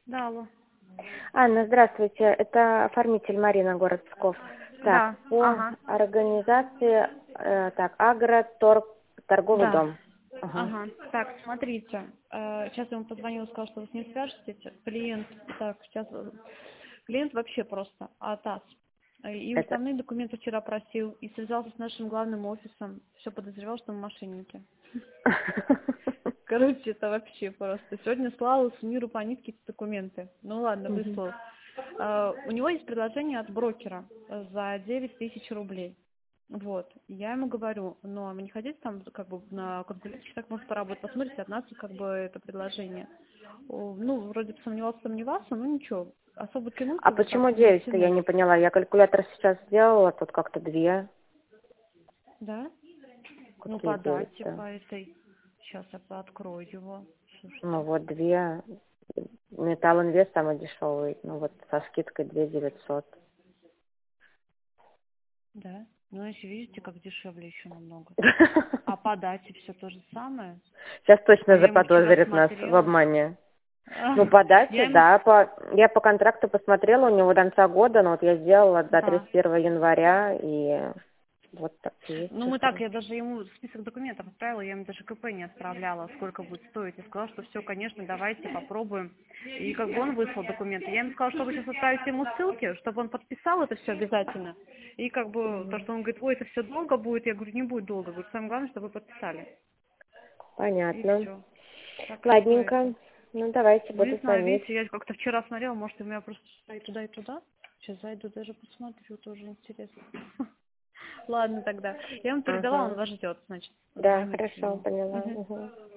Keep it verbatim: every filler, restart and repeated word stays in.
Да, алло. Анна, здравствуйте. Это оформитель Марина, город Псков. Так, Да, по ага, организации, э, так, агроторг, торговый да, дом. Ага. ага. Так, смотрите, э, сейчас я ему позвонила, сказала, что вы с ним свяжетесь. Клиент, так, сейчас, э, клиент вообще просто АТАС. Э, И Это... уставные документы вчера просил, и связался с нашим главным офисом. Все подозревал, что мы мошенники. Короче, это вообще просто. Сегодня слал с миру по нитке эти документы. Ну ладно, Мгм. выслал. Э, У него есть предложение от брокера э, за девять тысяч рублей. Вот. Я ему говорю, ну а вы не хотите там как бы на калькуляторе так может поработать, посмотрите от нас как бы это предложение. О, Ну, вроде бы сомневался, сомневался, ну ничего. Особо тянуть А как бы почему так не девять-то, я тянул. не поняла. Я калькулятор сейчас сделала, тут как-то две. Да? Ну, Какие подайте девять-то? по этой. Сейчас я открою его. Ну Слушайте. вот две. Металл Инвест самый дешевый. Ну вот со скидкой две девятьсот. Да? Ну, если видите, как дешевле еще намного. А по дате все то же самое. Сейчас А точно я ему вчера заподозрит нас в смотрела. обмане. А, Ну, по Я дате, ему... да, по... я по контракту посмотрела, у него до конца года, но вот я сделала до Да. тридцать первого января, и вот так и есть Ну, мы так, цифры. я даже ему список документов отправила, я ему даже КП не отправляла, сколько будет стоить. Я сказала, что все, конечно, давайте попробуем. И как бы он выслал документы. Я ему сказала, что вы сейчас отправите ему ссылки, чтобы он подписал это все обязательно. И как бы то, Мгм. что он говорит, ой, это все долго будет, я говорю, не будет долго. Говорю, самое главное, чтобы вы подписали. И Понятно. все. Так что это. Ладненько. Ну, давайте, Ну, не буду знаю, звонить. видите, я как-то вчера смотрела, может, у меня просто и туда, и туда. Сейчас зайду, даже посмотрю, тоже интересно. Ладно тогда. Я ему передала, он Ага. вас ждет, значит. Да, Звоните хорошо, ему. поняла. Мгм. Угу.